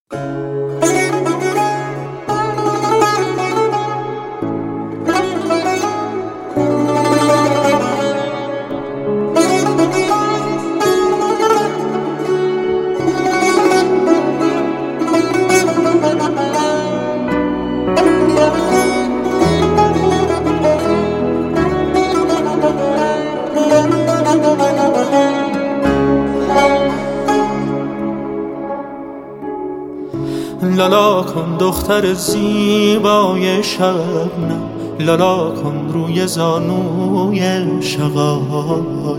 لالا کن دختر زیبای شبنم، لالا کن روی زانوی شقایق.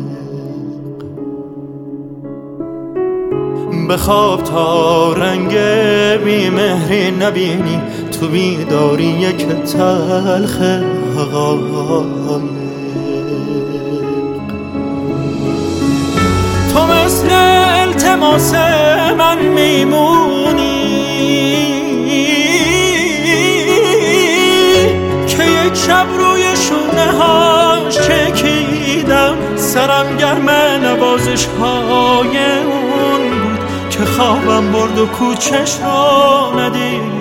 بخواب تا رنگ بیمهری نبینی، تو بیداری یک تلخ حقایق. تو مثل التماس من میمونی که یک شب روی شونه هاش چکیدم، سرم گرم نوازش های اون بود که خوابم برد و کوچش رو ندیدم.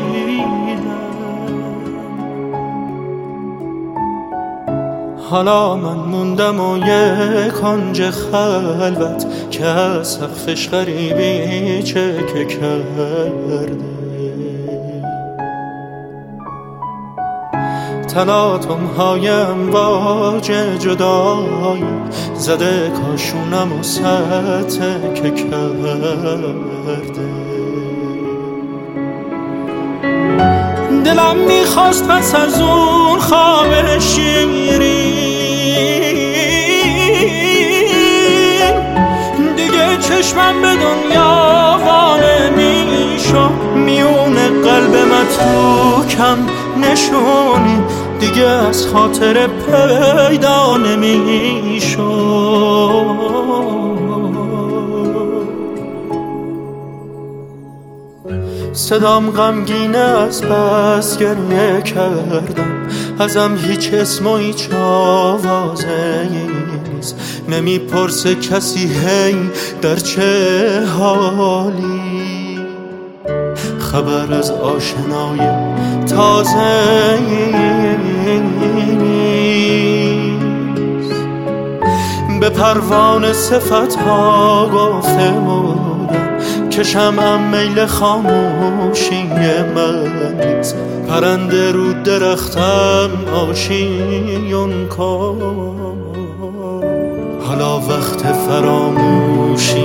حالا من موندم و یک کنج خلوت که از سقفش غریبی چکه کرده. تلاطم های امواج جدایی زده کاشونم و ستکه کرده. دلم میخواست پس از اون خواب شیرین دیگه چشمم به دنیا وانه میشو، میونه قلب متروکم نشونی دیگه از خاطر پیدا نمیشو. صدام غمگینه از بس گریه کردم، ازم هیچ اسم و هیچ آوازه نیست. نمیپرسه کسی هی در چه حالی، خبر از آشنای تازه نیست. به پروانه صفتها گفته بودم که شمعم میل خاموشی من نیست. پرنده رو درختم آشیون کن، حالا وقت فراموشی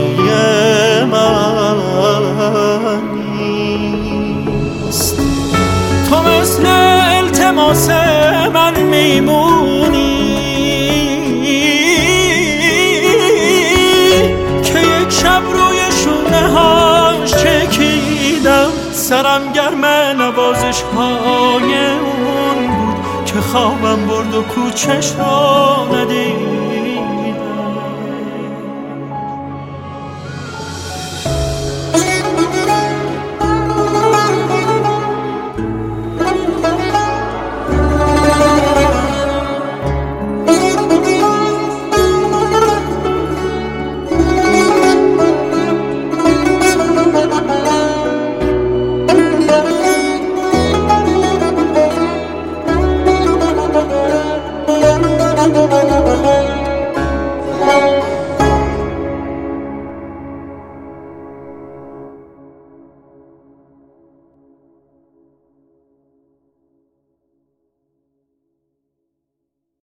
من نیست. تو مثل التماس من میمونی که یک شب روی شونه هاش چکیدم، سرم گرم نوازش های اون بود که خوابم برد و کوچش رو ندید.